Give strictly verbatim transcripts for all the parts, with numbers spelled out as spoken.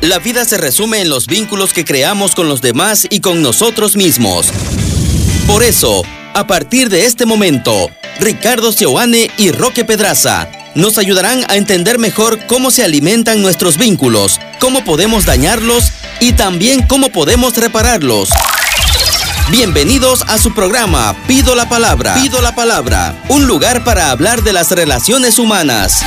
La vida se resume en los vínculos que creamos con los demás y con nosotros mismos. Por eso, a partir de este momento, Ricardo Seoane y Roque Pedraza nos ayudarán a entender mejor cómo se alimentan nuestros vínculos, cómo podemos dañarlos y también cómo podemos repararlos. Bienvenidos a su programa Pido la Palabra. Pido la Palabra, un lugar para hablar de las relaciones humanas.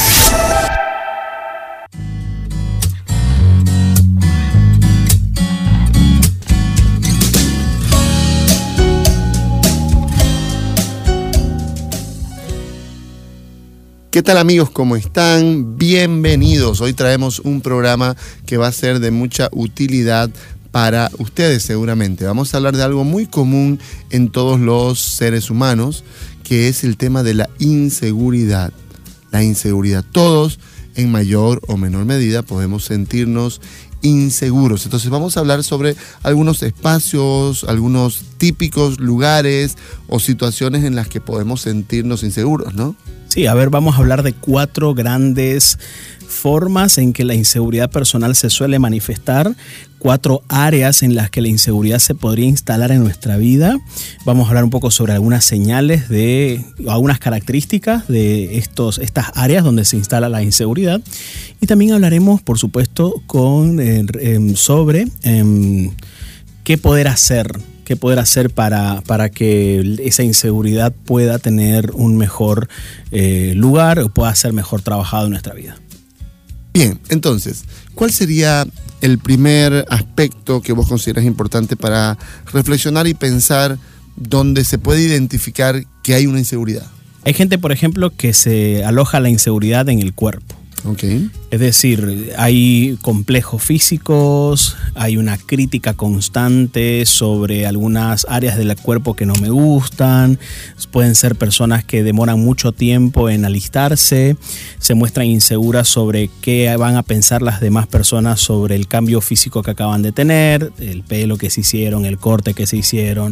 ¿Qué tal, amigos? ¿Cómo están? Bienvenidos. Hoy traemos un programa que va a ser de mucha utilidad para ustedes seguramente. Vamos a hablar de algo muy común en todos los seres humanos, que es el tema de la inseguridad. La inseguridad. Todos, en mayor o menor medida, podemos sentirnos inseguros. Entonces vamos a hablar sobre algunos espacios, algunos típicos lugares o situaciones en las que podemos sentirnos inseguros, ¿no? Sí, a ver, vamos a hablar de cuatro grandes formas en que la inseguridad personal se suele manifestar, cuatro áreas en las que la inseguridad se podría instalar en nuestra vida. Vamos a hablar un poco sobre algunas señales de, algunas características de estos, estas áreas donde se instala la inseguridad. Y también hablaremos, por supuesto, con, eh, eh, sobre eh, qué poder hacer. ¿Qué poder hacer para, para que esa inseguridad pueda tener un mejor eh, lugar o pueda ser mejor trabajado en nuestra vida? Bien, entonces, ¿cuál sería el primer aspecto que vos consideras importante para reflexionar y pensar dónde se puede identificar que hay una inseguridad? Hay gente, por ejemplo, que se aloja la inseguridad en el cuerpo. Okay. Es decir, hay complejos físicos, hay una crítica constante sobre algunas áreas del cuerpo que no me gustan, pueden ser personas que demoran mucho tiempo en alistarse, se muestran inseguras sobre qué van a pensar las demás personas sobre el cambio físico que acaban de tener, el pelo que se hicieron, el corte que se hicieron,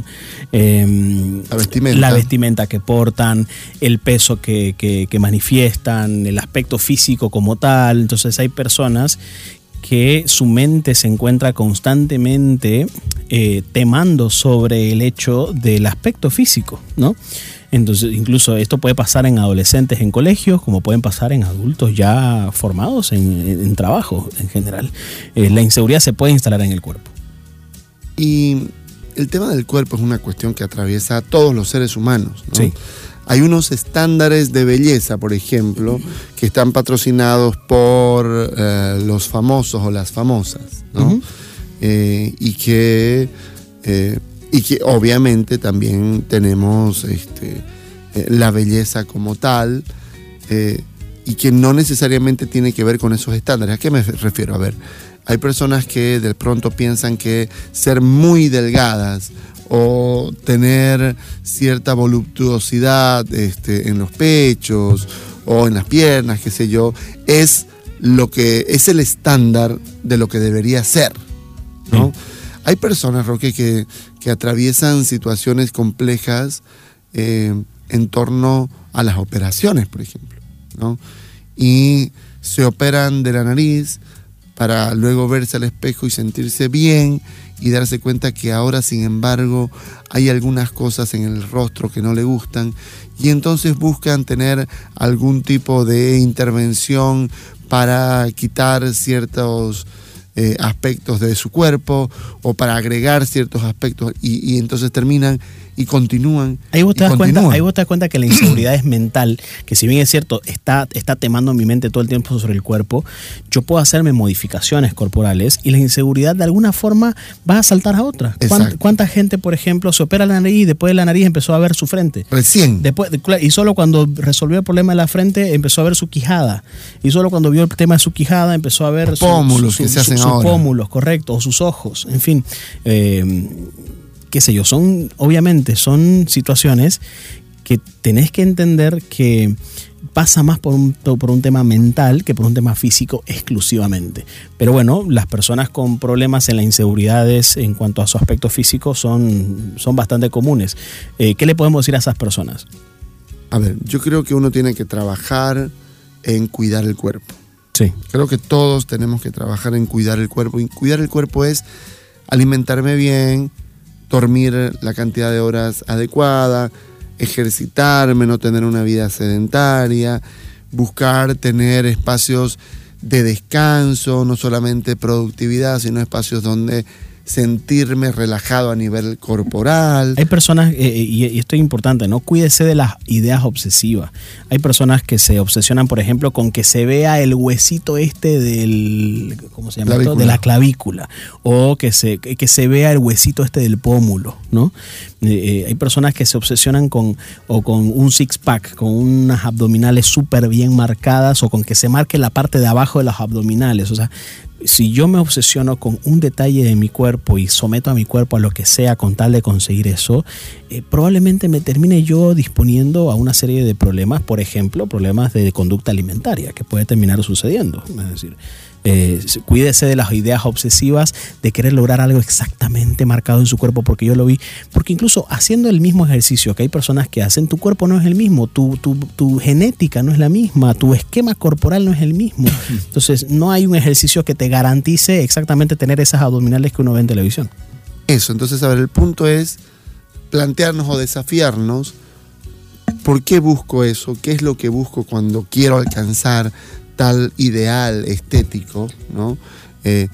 eh, la vestimenta. la vestimenta que portan, el peso que, que, que manifiestan, el aspecto físico como tal. Entonces hay personas que su mente se encuentra constantemente eh, temando sobre el hecho del aspecto físico, ¿no? Entonces, incluso esto puede pasar en adolescentes en colegios, como pueden pasar en adultos ya formados en, en, en trabajo en general. Eh, la inseguridad se puede instalar en el cuerpo. Y el tema del cuerpo es una cuestión que atraviesa a todos los seres humanos, ¿no? Sí. Hay unos estándares de belleza, por ejemplo, que están patrocinados por eh, los famosos o las famosas, ¿no? Uh-huh. eh, y, que, eh, y que obviamente también tenemos este, eh, la belleza como tal, eh, y que no necesariamente tiene que ver con esos estándares. ¿A qué me refiero? A ver, hay personas que de pronto piensan que ser muy delgadas o tener cierta voluptuosidad este, en los pechos o en las piernas, qué sé yo, es lo que es el estándar de lo que debería ser, ¿no? Sí. Hay personas, Roque, que, que atraviesan situaciones complejas eh, en torno a las operaciones, por ejemplo, ¿no? Y se operan de la nariz para luego verse al espejo y sentirse bien y darse cuenta que ahora, sin embargo, hay algunas cosas en el rostro que no le gustan, y entonces buscan tener algún tipo de intervención para quitar ciertos eh, aspectos de su cuerpo o para agregar ciertos aspectos, y, y entonces terminan y continúan. Ahí vos, te das cuenta, ahí vos te das cuenta que la inseguridad es mental, que si bien es cierto, está, está temando mi mente todo el tiempo sobre el cuerpo, yo puedo hacerme modificaciones corporales y la inseguridad de alguna forma va a saltar a otra. ¿Cuánta, ¿Cuánta gente, por ejemplo, se opera la nariz y después de la nariz empezó a ver su frente? Recién. Después, y solo cuando resolvió el problema de la frente empezó a ver su quijada. Y solo cuando vio el tema de su quijada empezó a ver los pómulos su, su, que se hacen sus ahora. pómulos, correcto, o sus ojos, en fin. Eh, qué sé yo, son, obviamente, son situaciones que tenés que entender que pasa más por un, por un tema mental que por un tema físico exclusivamente. Pero bueno, las personas con problemas en las inseguridades en cuanto a su aspecto físico son, son bastante comunes. Eh, ¿Qué le podemos decir a esas personas? A ver, yo creo que uno tiene que trabajar en cuidar el cuerpo. Sí. Creo que todos tenemos que trabajar en cuidar el cuerpo. Y cuidar el cuerpo es alimentarme bien, dormir la cantidad de horas adecuada, ejercitarme, no tener una vida sedentaria, buscar tener espacios de descanso, no solamente productividad, sino espacios donde sentirme relajado a nivel corporal. Hay personas, eh, y, y esto es importante, ¿no? Cuídese de las ideas obsesivas. Hay personas que se obsesionan, por ejemplo, con que se vea el huesito este del, ¿cómo se llama esto? De la clavícula, o que se, que se vea el huesito este del pómulo, ¿no? Eh, hay personas que se obsesionan con, o con un six-pack, con unas abdominales súper bien marcadas, o con que se marque la parte de abajo de los abdominales. O sea, si yo me obsesiono con un detalle de mi cuerpo y someto a mi cuerpo a lo que sea con tal de conseguir eso, eh, probablemente me termine yo disponiendo a una serie de problemas, por ejemplo, problemas de conducta alimentaria, que puede terminar sucediendo. Es decir, eh, cuídese de las ideas obsesivas de querer lograr algo exactamente marcado en su cuerpo, porque yo lo vi, porque incluso haciendo el mismo ejercicio que hay personas que hacen, tu cuerpo no es el mismo, tu, tu, tu genética no es la misma, tu esquema corporal no es el mismo. Entonces no hay un ejercicio que te garantice exactamente tener esas abdominales que uno ve en televisión. Eso, entonces, a ver, el punto es plantearnos o desafiarnos por qué busco eso, qué es lo que busco cuando quiero alcanzar tal ideal estético, ¿no? Eh,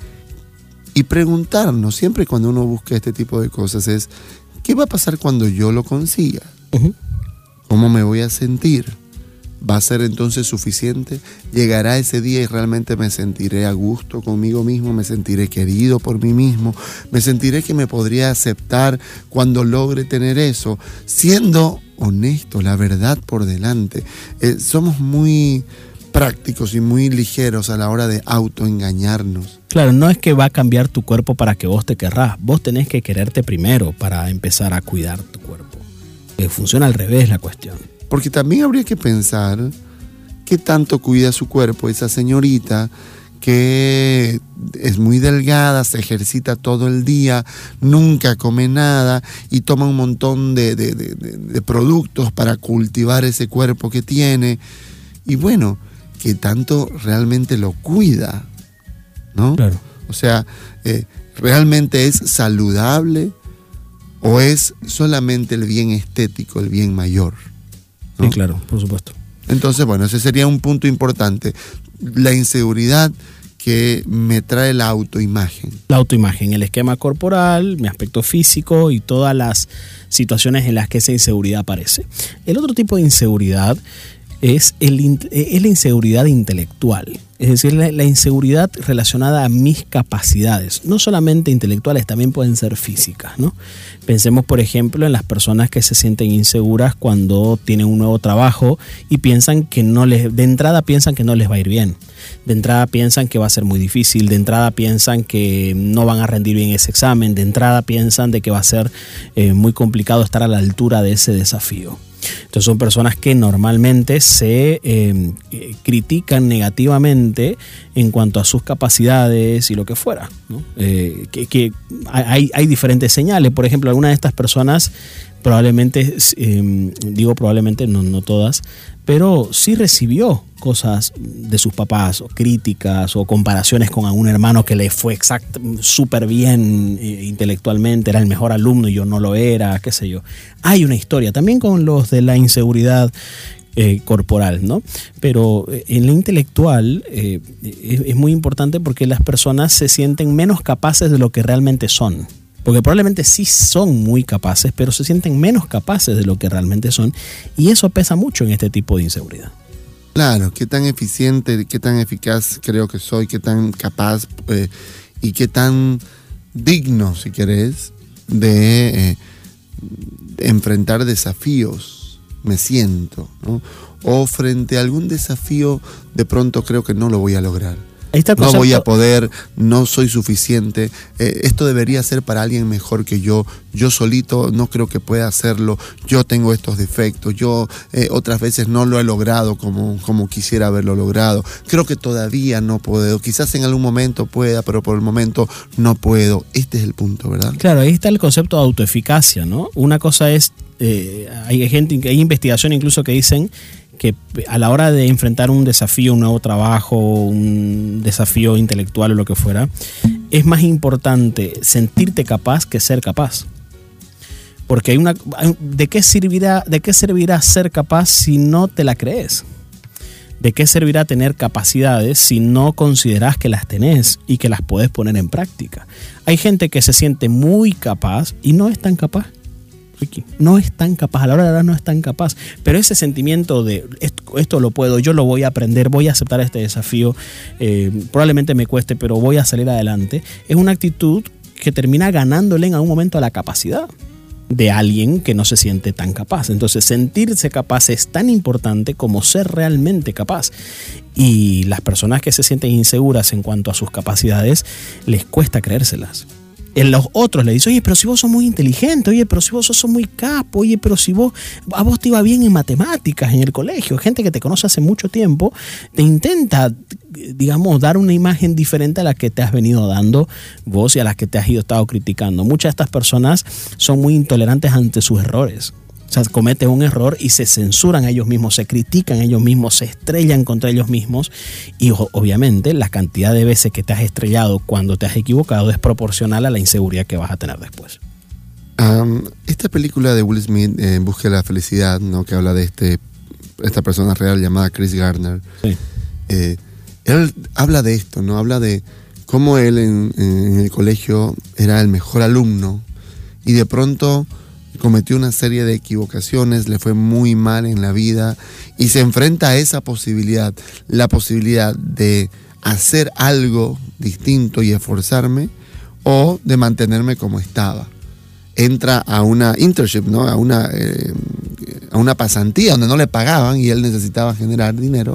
y preguntarnos, siempre cuando uno busca este tipo de cosas, es ¿qué va a pasar cuando yo lo consiga? Uh-huh. ¿Cómo me voy a sentir? ¿Va a ser entonces suficiente? ¿Llegará ese día y realmente me sentiré a gusto conmigo mismo? ¿Me sentiré querido por mí mismo? ¿Me sentiré que me podría aceptar cuando logre tener eso? Siendo honesto, la verdad por delante. Eh, somos muy prácticos y muy ligeros a la hora de autoengañarnos. Claro, no es que va a cambiar tu cuerpo para que vos te querrás. Vos tenés que quererte primero para empezar a cuidar tu cuerpo. Eh, funciona al revés la cuestión. Porque también habría que pensar qué tanto cuida su cuerpo esa señorita que es muy delgada, se ejercita todo el día, nunca come nada y toma un montón de, de, de, de productos para cultivar ese cuerpo que tiene. Y bueno, qué tanto realmente lo cuida, ¿no? Claro. O sea, eh, ¿realmente es saludable o es solamente el bien estético, el bien mayor? ¿No? Sí, claro, por supuesto. Entonces, bueno, ese sería un punto importante. La inseguridad que me trae la autoimagen. La autoimagen, el esquema corporal, mi aspecto físico y todas las situaciones en las que esa inseguridad aparece. El otro tipo de inseguridad es, el, es la inseguridad intelectual. Es decir, la, la inseguridad relacionada a mis capacidades, no solamente intelectuales, también pueden ser físicas, ¿no? Pensemos, por ejemplo, en las personas que se sienten inseguras cuando tienen un nuevo trabajo y piensan que no les, de entrada piensan que no les va a ir bien, de entrada piensan que va a ser muy difícil, de entrada piensan que no van a rendir bien ese examen, de entrada piensan de que va a ser eh, muy complicado estar a la altura de ese desafío. Entonces son personas que normalmente se eh, critican negativamente en cuanto a sus capacidades y lo que fuera, ¿no? Eh, que, que hay, hay diferentes señales. Por ejemplo, algunas de estas personas probablemente, eh, digo probablemente, no, no todas, pero sí recibió cosas de sus papás, o críticas, o comparaciones con algún hermano que le fue exact, súper bien eh, intelectualmente, era el mejor alumno y yo no lo era, qué sé yo. Hay una historia, también con los de la inseguridad eh, corporal, ¿no? Pero eh, en la intelectual eh, es, es muy importante porque las personas se sienten menos capaces de lo que realmente son. Porque probablemente sí son muy capaces, pero se sienten menos capaces de lo que realmente son. Y eso pesa mucho en este tipo de inseguridad. Claro, qué tan eficiente, qué tan eficaz creo que soy, qué tan capaz eh, y qué tan digno, si querés, de, eh, de enfrentar desafíos me siento, ¿no? O frente a algún desafío, de pronto creo que no lo voy a lograr. No voy a poder, no soy suficiente, eh, esto debería ser para alguien mejor que yo, yo solito no creo que pueda hacerlo, yo tengo estos defectos, yo eh, otras veces no lo he logrado como, como quisiera haberlo logrado, creo que todavía no puedo, quizás en algún momento pueda, pero por el momento no puedo. Este es el punto, ¿verdad? Claro, ahí está el concepto de autoeficacia, ¿no? Una cosa es, eh, hay gente, hay investigación incluso que dicen que a la hora de enfrentar un desafío, un nuevo trabajo, un desafío intelectual o lo que fuera, es más importante sentirte capaz que ser capaz. Porque hay una, ¿de qué servirá, de qué servirá ser capaz si no te la crees? ¿De qué servirá tener capacidades si no consideras que las tenés y que las podés poner en práctica? Hay gente que se siente muy capaz y no es tan capaz. Ricky, no es tan capaz, a la hora de la verdad no es tan capaz. Pero ese sentimiento de esto, esto lo puedo, yo lo voy a aprender, voy a aceptar este desafío, eh, probablemente me cueste, pero voy a salir adelante, es una actitud que termina ganándole en algún momento a la capacidad de alguien que no se siente tan capaz. Entonces, sentirse capaz es tan importante como ser realmente capaz. Y las personas que se sienten inseguras en cuanto a sus capacidades, les cuesta creérselas. En los otros le dicen, oye, pero si vos sos muy inteligente, oye, pero si vos sos muy capo, oye, pero si vos, a vos te iba bien en matemáticas, en el colegio, gente que te conoce hace mucho tiempo, te intenta, digamos, dar una imagen diferente a la que te has venido dando vos y a la que te has ido estado criticando. Muchas de estas personas son muy intolerantes ante sus errores. O sea, cometen un error y se censuran a ellos mismos, se critican a ellos mismos, se estrellan contra ellos mismos y obviamente la cantidad de veces que te has estrellado cuando te has equivocado es proporcional a la inseguridad que vas a tener después. Um, esta película de Will Smith, eh, En busca de la felicidad, ¿no? Que habla de este, esta persona real llamada Chris Gardner, sí. eh, él habla de esto, ¿no? Habla de cómo él en, en el colegio era el mejor alumno y de pronto cometió una serie de equivocaciones, le fue muy mal en la vida y se enfrenta a esa posibilidad, la posibilidad de hacer algo distinto y esforzarme o de mantenerme como estaba. Entra a una internship, ¿no? a, una, eh, a una pasantía donde no le pagaban y él necesitaba generar dinero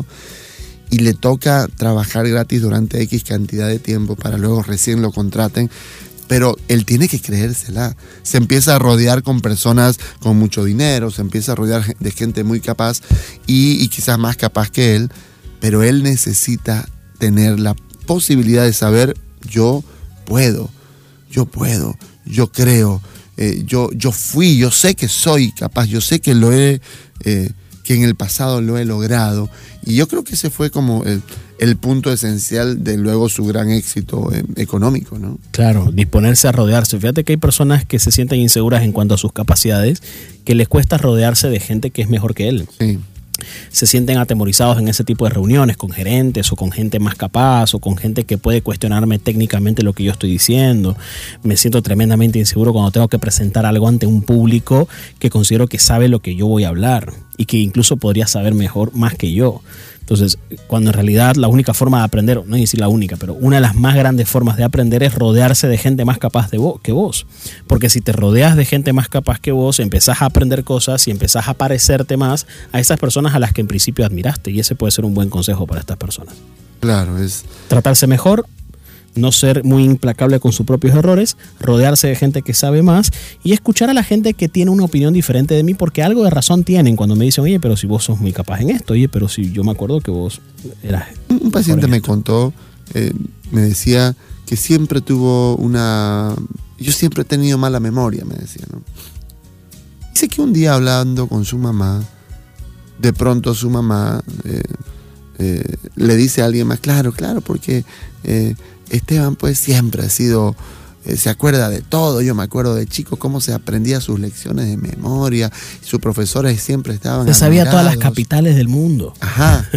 y le toca trabajar gratis durante X cantidad de tiempo para luego recién lo contraten. Pero él tiene que creérsela. Se empieza a rodear con personas con mucho dinero, se empieza a rodear de gente muy capaz y, y quizás más capaz que él, pero él necesita tener la posibilidad de saber, yo puedo, yo puedo, yo creo, eh, yo, yo fui, yo sé que soy capaz, yo sé que lo he, eh, que en el pasado lo he logrado. Y yo creo que ese fue como el, el punto esencial de luego su gran éxito eh, económico, ¿no? Claro, disponerse a rodearse. Fíjate que hay personas que se sienten inseguras en cuanto a sus capacidades, que les cuesta rodearse de gente que es mejor que él. Sí. Se sienten atemorizados en ese tipo de reuniones con gerentes o con gente más capaz o con gente que puede cuestionarme técnicamente lo que yo estoy diciendo. Me siento tremendamente inseguro cuando tengo que presentar algo ante un público que considero que sabe lo que yo voy a hablar y que incluso podría saber mejor más que yo. Entonces, cuando en realidad la única forma de aprender, no decir la única, pero una de las más grandes formas de aprender es rodearse de gente más capaz de vos, que vos. Porque si te rodeas de gente más capaz que vos, empezás a aprender cosas y empezás a parecerte más a esas personas a las que en principio admiraste. Y ese puede ser un buen consejo para estas personas. Claro, es... tratarse mejor, no ser muy implacable con sus propios errores, rodearse de gente que sabe más y escuchar a la gente que tiene una opinión diferente de mí, porque algo de razón tienen cuando me dicen, oye, pero si vos sos muy capaz en esto, oye, pero si yo me acuerdo que vos eras... Un paciente me contó, eh, me decía que siempre tuvo una... Yo siempre he tenido mala memoria, me decía, ¿no? Dice que un día hablando con su mamá, de pronto su mamá eh, eh, le dice a alguien más, claro, claro, porque... Eh, Esteban pues siempre ha sido, eh, se acuerda de todo. Yo me acuerdo de chico cómo se aprendía sus lecciones de memoria, sus profesores siempre estaban se sabía admirados. Todas las capitales del mundo. Ajá.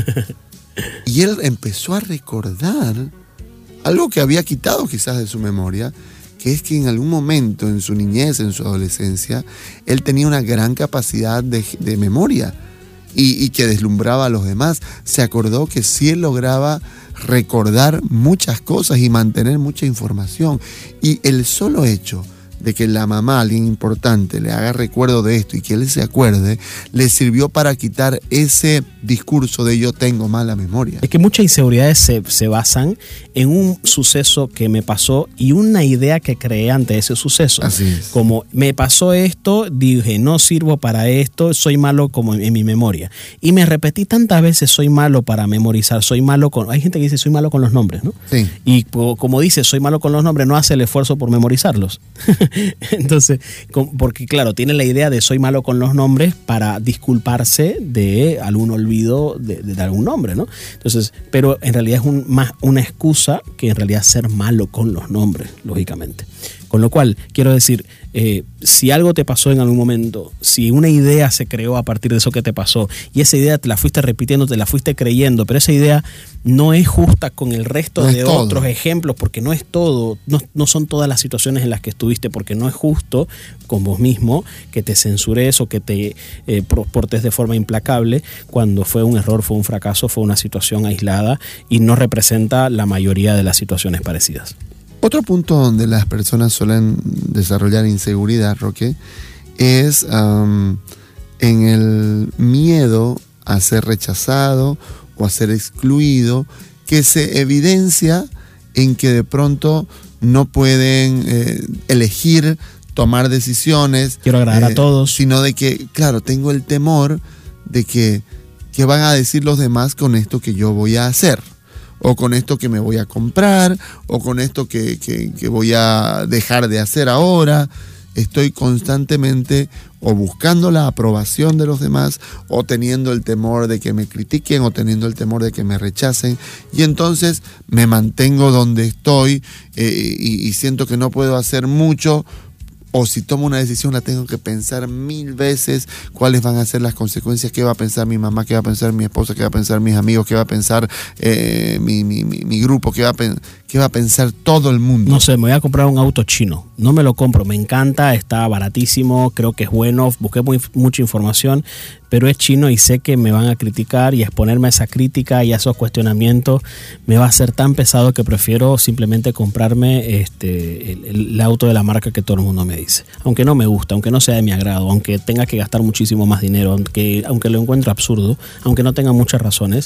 Y él empezó a recordar algo que había quitado quizás de su memoria, que es que en algún momento en su niñez, en su adolescencia, él tenía una gran capacidad de, de memoria y, y que deslumbraba a los demás. Se acordó que sí él lograba recordar muchas cosas y mantener mucha información. Y el solo hecho de que la mamá, alguien importante, le haga recuerdo de esto y que él se acuerde, le sirvió para quitar ese discurso de yo tengo mala memoria. Es que muchas inseguridades se, se basan en un suceso que me pasó y una idea que creé ante ese suceso. Así es. Como me pasó esto, dije no sirvo para esto, soy malo como en, en mi memoria. Y me repetí tantas veces soy malo para memorizar, soy malo con... Hay gente que dice soy malo con los nombres, ¿no? Sí. Y como dice soy malo con los nombres, no hace el esfuerzo por memorizarlos. Entonces, porque claro, tiene la idea de soy malo con los nombres para disculparse de algún olvido de, de algún nombre, ¿no? Entonces, pero en realidad es un, más una excusa que en realidad ser malo con los nombres, lógicamente. Con lo cual, quiero decir, eh, si algo te pasó en algún momento, si una idea se creó a partir de eso que te pasó, y esa idea te la fuiste repitiendo, te la fuiste creyendo, pero esa idea no es justa con el resto no de otros ejemplos, porque no es todo, no, no son todas las situaciones en las que estuviste, porque no es justo con vos mismo que te censures o que te eh, portes de forma implacable cuando fue un error, fue un fracaso, fue una situación aislada y no representa la mayoría de las situaciones parecidas. Otro punto donde las personas suelen desarrollar inseguridad, Roque, es um, en el miedo a ser rechazado o a ser excluido, que se evidencia en que de pronto no pueden eh, elegir, tomar decisiones. Quiero agradar eh, a todos. Sino de que, claro, tengo el temor de que, que van a decir los demás con esto que yo voy a hacer. O con esto que me voy a comprar, o con esto que, que, que voy a dejar de hacer ahora. Estoy constantemente o buscando la aprobación de los demás, o teniendo el temor de que me critiquen, o teniendo el temor de que me rechacen. Y entonces me mantengo donde estoy eh, y, y siento que no puedo hacer mucho. O si tomo una decisión la tengo que pensar mil veces cuáles van a ser las consecuencias, qué va a pensar mi mamá, qué va a pensar mi esposa, qué va a pensar mis amigos, qué va a pensar eh, mi, mi, mi, mi grupo, qué va, a qué va a pensar todo el mundo. No sé, me voy a comprar un auto chino, no me lo compro, me encanta, está baratísimo, creo que es bueno, busqué muy, mucha información, pero es chino y sé que me van a criticar, y exponerme a esa crítica y a esos cuestionamientos me va a ser tan pesado que prefiero simplemente comprarme este, el, el auto de la marca que todo el mundo me dice. Aunque no me gusta, aunque no sea de mi agrado, aunque tenga que gastar muchísimo más dinero, aunque, aunque lo encuentro absurdo, aunque no tenga muchas razones,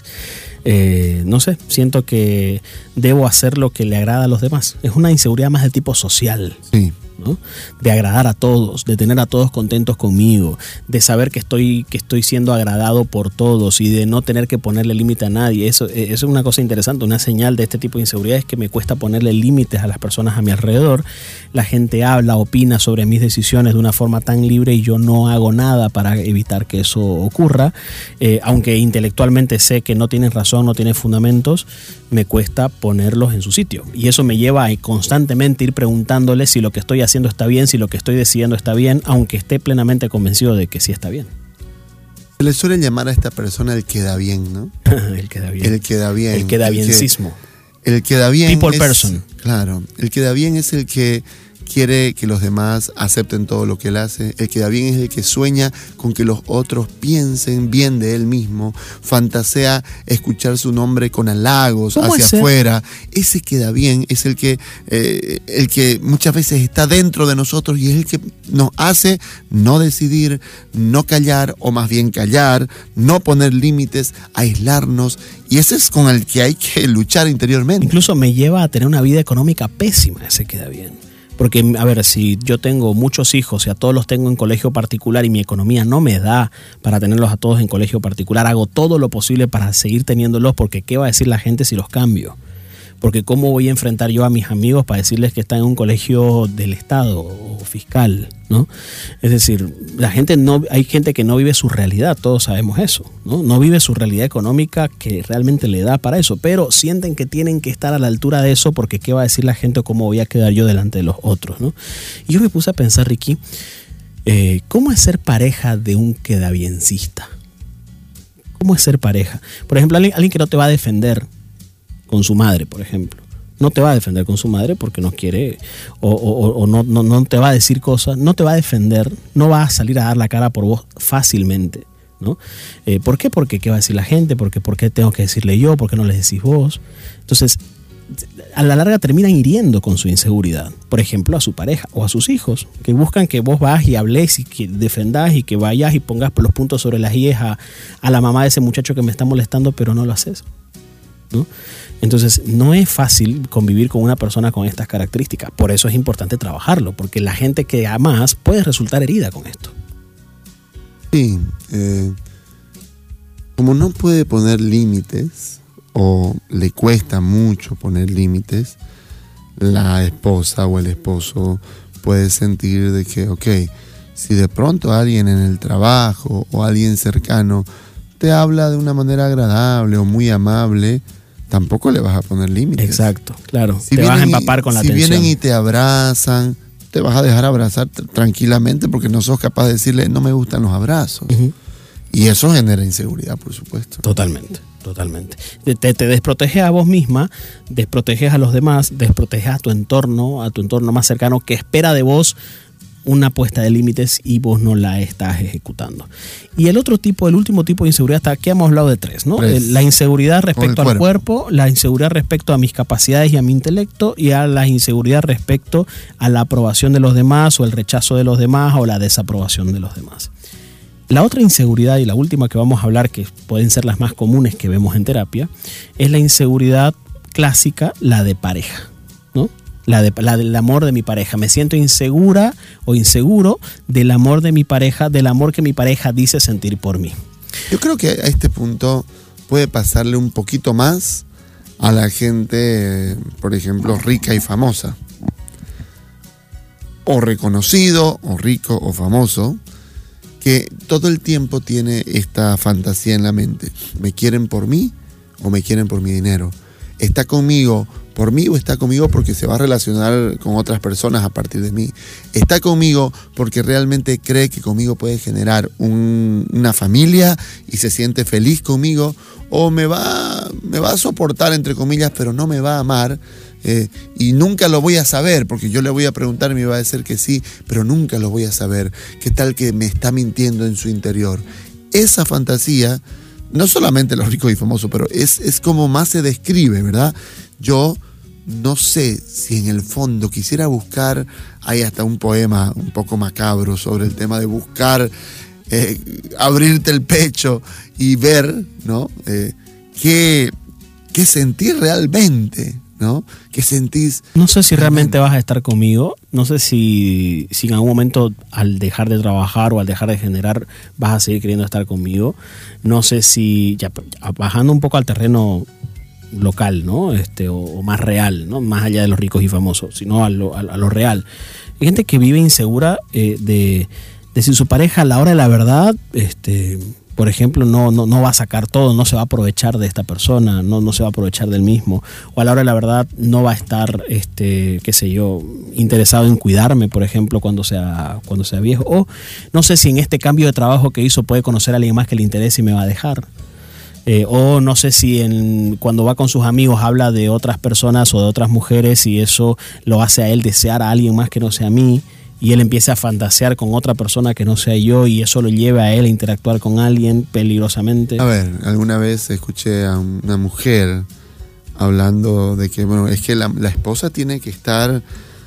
eh, no sé, siento que debo hacer lo que le agrada a los demás. Es una inseguridad más de tipo social. Sí. ¿no? De agradar a todos, de tener a todos contentos conmigo, de saber que estoy, que estoy siendo agradado por todos y de no tener que ponerle límite a nadie. Eso, eso es una cosa interesante, una señal de este tipo de inseguridad es que me cuesta ponerle límites a las personas a mi alrededor. La gente habla, opina sobre mis decisiones de una forma tan libre y yo no hago nada para evitar que eso ocurra. Eh, aunque intelectualmente sé que no tienen razón, no tienen fundamentos, me cuesta ponerlos en su sitio. Y eso me lleva a constantemente ir preguntándoles si lo que estoy haciendo está bien, si lo que estoy decidiendo está bien, aunque esté plenamente convencido de que sí está bien. Se le suele llamar a esta persona el queda bien, ¿no? el queda bien. El queda bien. El queda biencismo. El queda bien. People es, person. Claro. El queda bien es el que quiere que los demás acepten todo lo que él hace. El queda bien es el que sueña con que los otros piensen bien de él mismo, fantasea escuchar su nombre con halagos hacia afuera. Ese queda bien es el que, eh, el que muchas veces está dentro de nosotros y es el que nos hace no decidir, no callar, o más bien callar, no poner límites, aislarnos. Y ese es con el que hay que luchar interiormente. Incluso me lleva a tener una vida económica pésima, ese queda bien. Porque, a ver, si yo tengo muchos hijos y a todos los tengo en colegio particular y mi economía no me da para tenerlos a todos en colegio particular, hago todo lo posible para seguir teniéndolos, porque ¿qué va a decir la gente si los cambio? Porque ¿cómo voy a enfrentar yo a mis amigos para decirles que están en un colegio del Estado o fiscal, ¿no? Es decir, la gente no, hay gente que no vive su realidad, todos sabemos eso, ¿no? No vive su realidad económica que realmente le da para eso, pero sienten que tienen que estar a la altura de eso porque ¿qué va a decir la gente o cómo voy a quedar yo delante de los otros, ¿no? Y yo me puse a pensar, Ricky, eh, ¿cómo es ser pareja de un quedabiencista? ¿Cómo es ser pareja? Por ejemplo, alguien, alguien que no te va a defender con su madre, por ejemplo. No te va a defender con su madre porque no quiere o, o, o no, no, no te va a decir cosas, no te va a defender, no va a salir a dar la cara por vos fácilmente, ¿no? Eh, ¿Por qué? Porque ¿qué va a decir la gente? Porque ¿por qué tengo que decirle yo? ¿Por qué no le decís vos? Entonces, a la larga terminan hiriendo con su inseguridad, por ejemplo, a su pareja o a sus hijos, que buscan que vos vas y hables y que defendás y que vayas y pongas los puntos sobre las íes a, a la mamá de ese muchacho que me está molestando, pero no lo haces, ¿no? Entonces, no es fácil convivir con una persona con estas características. Por eso es importante trabajarlo, porque la gente que amas puede resultar herida con esto. Sí, eh, como no puede poner límites, o le cuesta mucho poner límites, la esposa o el esposo puedes sentir de que, ok, si de pronto alguien en el trabajo o alguien cercano te habla de una manera agradable o muy amable, tampoco le vas a poner límites. Exacto, claro. Si te vas a empapar con la si atención. Si vienen y te abrazan, te vas a dejar abrazar tranquilamente porque no sos capaz de decirle, no me gustan los abrazos. Uh-huh. Y eso genera inseguridad, por supuesto. Totalmente, totalmente. Te, te desproteges a vos misma, desproteges a los demás, desproteges a tu entorno, a tu entorno más cercano que espera de vos una puesta de límites y vos no la estás ejecutando. Y el otro tipo, el último tipo de inseguridad, hasta aquí hemos hablado de tres, ¿no? Tres. La inseguridad respecto al cuerpo. cuerpo, la inseguridad respecto a mis capacidades y a mi intelecto, y a la inseguridad respecto a la aprobación de los demás o el rechazo de los demás o la desaprobación de los demás. La otra inseguridad y la última que vamos a hablar, que pueden ser las más comunes que vemos en terapia, es la inseguridad clásica, la de pareja, ¿no? La, de, la del amor de mi pareja. Me siento insegura o inseguro del amor de mi pareja, del amor que mi pareja dice sentir por mí. Yo creo que a este punto puede pasarle un poquito más a la gente, por ejemplo, rica y famosa. O reconocido, o rico, o famoso, que todo el tiempo tiene esta fantasía en la mente. ¿Me quieren por mí o me quieren por mi dinero? ¿Está conmigo por mí o está conmigo porque se va a relacionar con otras personas a partir de mí? ¿Está conmigo porque realmente cree que conmigo puede generar un, una familia y se siente feliz conmigo? ¿O me va, me va a soportar, entre comillas, pero no me va a amar? Eh, y nunca lo voy a saber, porque yo le voy a preguntar y me va a decir que sí, pero nunca lo voy a saber. ¿Qué tal que me está mintiendo en su interior? Esa fantasía, no solamente los ricos y famosos, pero es, es como más se describe, ¿verdad? Yo no sé si en el fondo quisiera buscar, hay hasta un poema un poco macabro sobre el tema de buscar, eh, abrirte el pecho y ver, ¿no? Eh, qué, qué sentir realmente, ¿no? ¿Qué sentís? No sé si realmente vas a estar conmigo, no sé si, si en algún momento al dejar de trabajar o al dejar de generar vas a seguir queriendo estar conmigo, no sé si, ya bajando un poco al terreno local, ¿no? Este, o, o más real, ¿no? Más allá de los ricos y famosos, sino a lo, a, a lo real. Hay gente que vive insegura eh, de, de si su pareja a la hora de la verdad, este, por ejemplo, no, no, no va a sacar todo, no se va a aprovechar de esta persona, no, no se va a aprovechar del mismo, o a la hora de la verdad no va a estar, este, qué sé yo, interesado en cuidarme, por ejemplo, cuando sea, cuando sea viejo, o no sé si en este cambio de trabajo que hizo puede conocer a alguien más que le interese y me va a dejar. Eh, o no sé si en, cuando va con sus amigos habla de otras personas o de otras mujeres y eso lo hace a él desear a alguien más que no sea a mí y él empieza a fantasear con otra persona que no sea yo y eso lo lleva a él a interactuar con alguien peligrosamente. A ver, alguna vez escuché a una mujer hablando de que, bueno, es que la, la esposa tiene que estar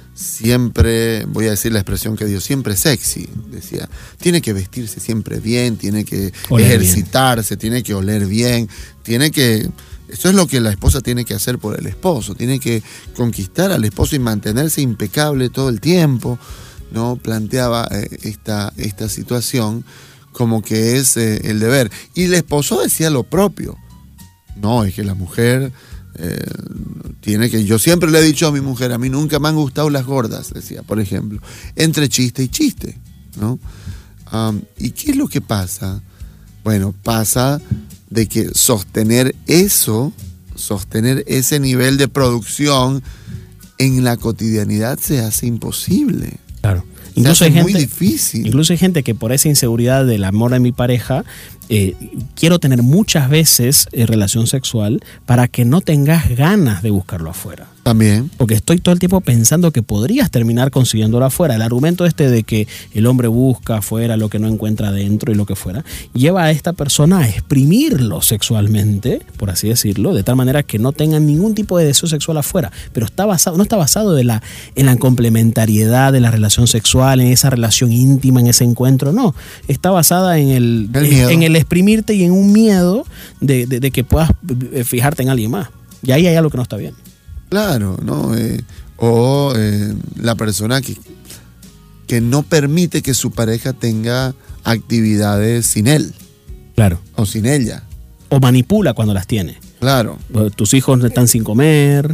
siempre, voy a decir la expresión que dio, siempre sexy, decía. Tiene que vestirse siempre bien, tiene que oler ejercitarse, bien. Tiene que oler bien, tiene que... Eso es lo que la esposa tiene que hacer por el esposo, tiene que conquistar al esposo y mantenerse impecable todo el tiempo, ¿no? Planteaba eh, esta, esta situación como que es eh, el deber. Y el esposo decía lo propio. No, es que la mujer... Eh, tiene que, yo siempre le he dicho a mi mujer, a mí nunca me han gustado las gordas, decía, por ejemplo, entre chiste y chiste, ¿no? Um, ¿Y qué es lo que pasa? Bueno, pasa de que sostener eso, sostener ese nivel de producción en la cotidianidad se hace imposible. Claro. Se Incluso hace hay gente, muy difícil. Incluso hay gente que por esa inseguridad del amor de mi pareja, eh, quiero tener muchas veces eh, relación sexual para que no tengas ganas de buscarlo afuera. También. Porque estoy todo el tiempo pensando que podrías terminar consiguiéndolo afuera. El argumento este de que el hombre busca afuera lo que no encuentra adentro y lo que fuera, lleva a esta persona a exprimirlo sexualmente, por así decirlo, de tal manera que no tengan ningún tipo de deseo sexual afuera. Pero está basado, no está basado de la, en la complementariedad de la relación sexual, en esa relación íntima, en ese encuentro. No, está basada en el, el en, en el exprimirte y en un miedo de, de, de que puedas fijarte en alguien más. Y ahí hay algo que no está bien. Claro, ¿no? Eh, o eh, la persona que, que no permite que su pareja tenga actividades sin él. Claro. O sin ella. O manipula cuando las tiene. Claro. Tus hijos están sin comer,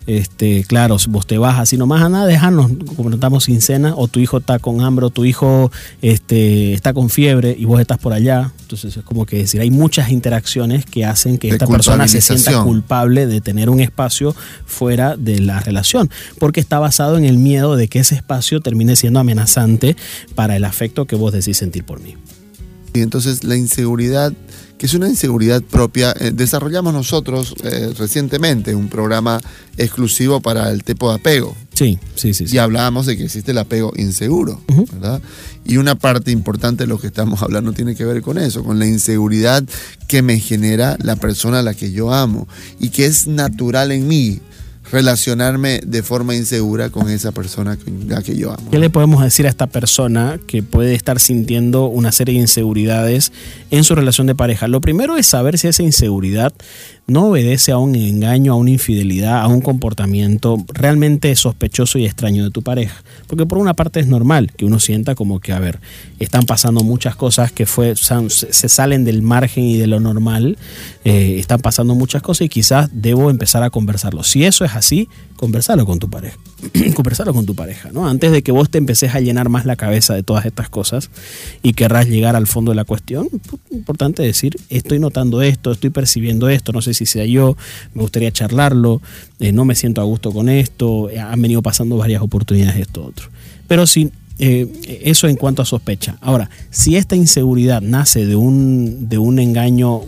este, claro, vos te vas así nomás a nada, dejarnos, como estamos sin cena, o tu hijo está con hambre, o tu hijo este, está con fiebre y vos estás por allá. Entonces es como que decir, hay muchas interacciones que hacen que esta persona se sienta culpable de tener un espacio fuera de la relación, porque está basado en el miedo de que ese espacio termine siendo amenazante para el afecto que vos decís sentir por mí. Y entonces la inseguridad, que es una inseguridad propia, eh, desarrollamos nosotros eh, recientemente un programa exclusivo para el tipo de apego. Sí, sí, sí, sí. Y hablábamos de que existe el apego inseguro, uh-huh. ¿verdad? Y una parte importante de lo que estamos hablando tiene que ver con eso, con la inseguridad que me genera la persona a la que yo amo y que es natural en mí relacionarme de forma insegura con esa persona a la que yo amo. ¿Qué le podemos decir a esta persona que puede estar sintiendo una serie de inseguridades en su relación de pareja? Lo primero es saber si esa inseguridad no obedece a un engaño, a una infidelidad, a un comportamiento realmente sospechoso y extraño de tu pareja. Porque por una parte es normal que uno sienta como que, a ver, están pasando muchas cosas que fue, se salen del margen y de lo normal, eh, están pasando muchas cosas y quizás debo empezar a conversarlo. Si eso es así, conversarlo con tu pareja. Conversarlo con tu pareja, ¿no? Antes de que vos te empeces a llenar más la cabeza de todas estas cosas y querrás llegar al fondo de la cuestión, es importante decir, estoy notando esto, estoy percibiendo esto, no sé si sea yo, me gustaría charlarlo, eh, no me siento a gusto con esto, eh, han venido pasando varias oportunidades, esto, otro. Pero sí, eh, eso en cuanto a sospecha. Ahora, si esta inseguridad nace de un, de un engaño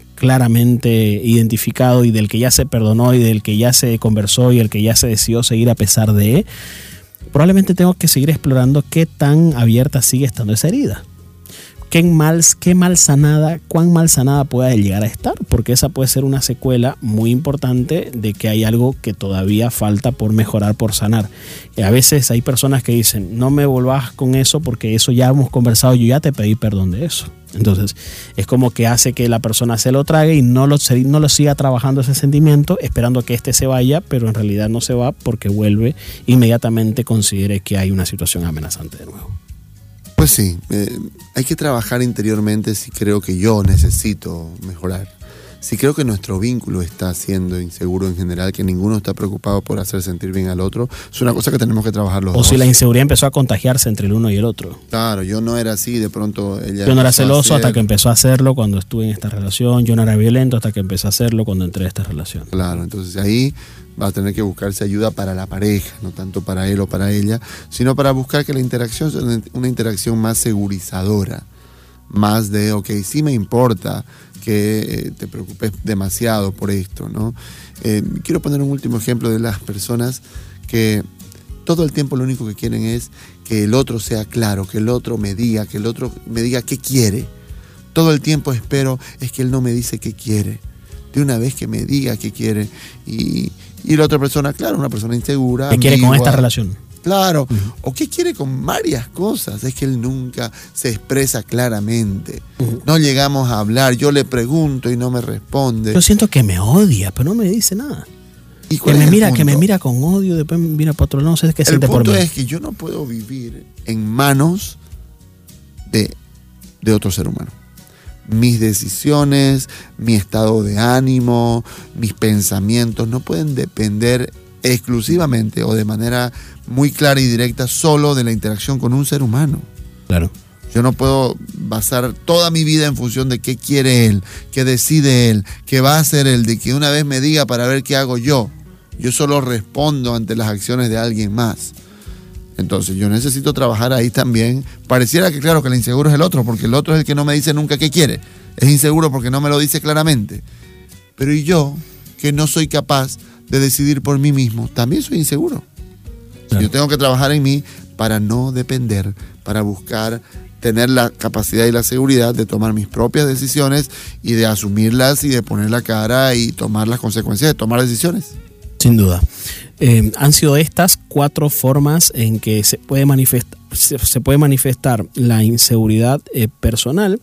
claramente identificado y del que ya se perdonó y del que ya se conversó y el que ya se decidió seguir a pesar de, probablemente tengo que seguir explorando qué tan abierta sigue estando esa herida. Qué mal, qué mal sanada, cuán mal sanada puede llegar a estar, porque esa puede ser una secuela muy importante de que hay algo que todavía falta por mejorar, por sanar. Y a veces hay personas que dicen, no me volvás con eso porque eso ya hemos conversado, yo ya te pedí perdón de eso. Entonces es como que hace que la persona se lo trague y no lo, no lo siga trabajando ese sentimiento, esperando que éste se vaya, pero en realidad no se va porque vuelve inmediatamente considere que hay una situación amenazante de nuevo. Pues sí, eh, hay que trabajar interiormente si creo que yo necesito mejorar. Si creo que nuestro vínculo está siendo inseguro en general, que ninguno está preocupado por hacer sentir bien al otro, es una cosa que tenemos que trabajar los o dos. O si la inseguridad empezó a contagiarse entre el uno y el otro. Claro, yo no era así, de pronto ella... Yo no era celoso hasta que empezó a hacerlo cuando estuve en esta relación, yo no era violento hasta que empecé a hacerlo cuando entré a esta relación. Claro, entonces ahí va a tener que buscarse ayuda para la pareja, no tanto para él o para ella, sino para buscar que la interacción sea una interacción más segurizadora, más de, ok, sí me importa que eh, te preocupes demasiado por esto, ¿no? Eh, quiero poner un último ejemplo de las personas que todo el tiempo lo único que quieren es que el otro sea claro, que el otro me diga, que el otro me diga qué quiere. Todo el tiempo espero es que él no me dice qué quiere. De una vez que me diga qué quiere. Y, y la otra persona, claro, una persona insegura. ¿Qué quiere con esta relación? Claro, uh-huh. O qué quiere con varias cosas, es que él nunca se expresa claramente, uh-huh. No llegamos a hablar, yo le pregunto y no me responde. Yo siento que me odia, pero no me dice nada. ¿Y que me mira, que me mira con odio, después me mira para otro lado, no sé qué siente por mí. El punto es que yo no puedo vivir en manos de, de otro ser humano. Mis decisiones, mi estado de ánimo, mis pensamientos no pueden depender exclusivamente o de manera muy clara y directa solo de la interacción con un ser humano. Claro. Yo no puedo basar toda mi vida en función de qué quiere él, qué decide él, qué va a hacer él, de que una vez me diga para ver qué hago yo. Yo solo respondo ante las acciones de alguien más. Entonces yo necesito trabajar ahí también. Pareciera que claro que el inseguro es el otro, porque el otro es el que no me dice nunca qué quiere. Es inseguro porque no me lo dice claramente. Pero ¿y yo, que no soy capaz de decidir por mí mismo? También soy inseguro. Claro. Yo tengo que trabajar en mí para no depender, para buscar tener la capacidad y la seguridad de tomar mis propias decisiones y de asumirlas y de poner la cara y tomar las consecuencias de tomar decisiones. Sin duda. Eh, han sido estas cuatro formas en que se puede manifestar, se, se puede manifestar la inseguridad eh, personal,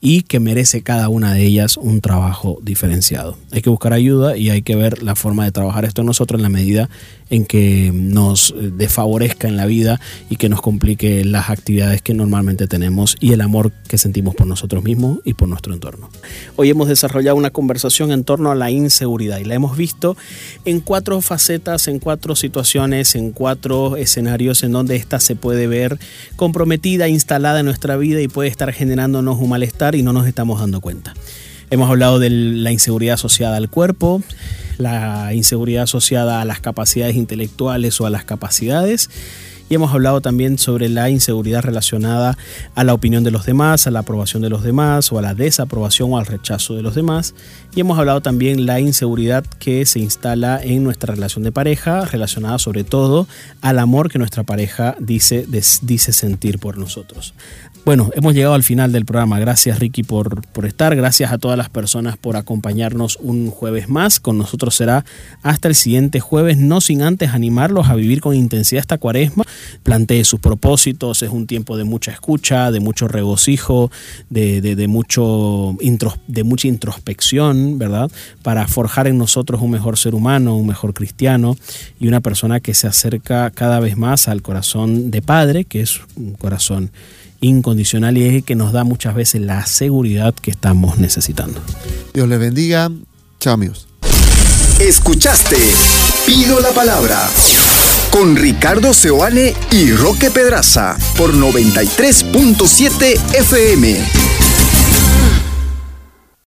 y que merece cada una de ellas un trabajo diferenciado. Hay que buscar ayuda y hay que ver la forma de trabajar esto en nosotros en la medida en que nos desfavorezca en la vida y que nos complique las actividades que normalmente tenemos y el amor que sentimos por nosotros mismos y por nuestro entorno. Hoy hemos desarrollado una conversación en torno a la inseguridad y la hemos visto en cuatro facetas, en cuatro situaciones, en cuatro escenarios en donde ésta se puede ver comprometida, instalada en nuestra vida y puede estar generándonos un malestar y no nos estamos dando cuenta. Hemos hablado de la inseguridad asociada al cuerpo, la inseguridad asociada a las capacidades intelectuales o a las capacidades, y hemos hablado también sobre la inseguridad relacionada a la opinión de los demás, a la aprobación de los demás o a la desaprobación o al rechazo de los demás, y hemos hablado también de la inseguridad que se instala en nuestra relación de pareja, relacionada sobre todo al amor que nuestra pareja dice, dice sentir por nosotros. Bueno, hemos llegado al final del programa. Gracias, Ricky, por, por estar. Gracias a todas las personas por acompañarnos un jueves más. Con nosotros será hasta el siguiente jueves, no sin antes animarlos a vivir con intensidad esta cuaresma. Plantee sus propósitos. Es un tiempo de mucha escucha, de mucho regocijo, de, de, de, mucho intros, de mucha introspección, ¿verdad? Para forjar en nosotros un mejor ser humano, un mejor cristiano y una persona que se acerca cada vez más al corazón de Padre, que es un corazón incondicional y es el que nos da muchas veces la seguridad que estamos necesitando. Dios les bendiga. Chao, amigos. Escuchaste Pido la Palabra con Ricardo Seoane y Roque Pedraza por noventa y tres punto siete F M.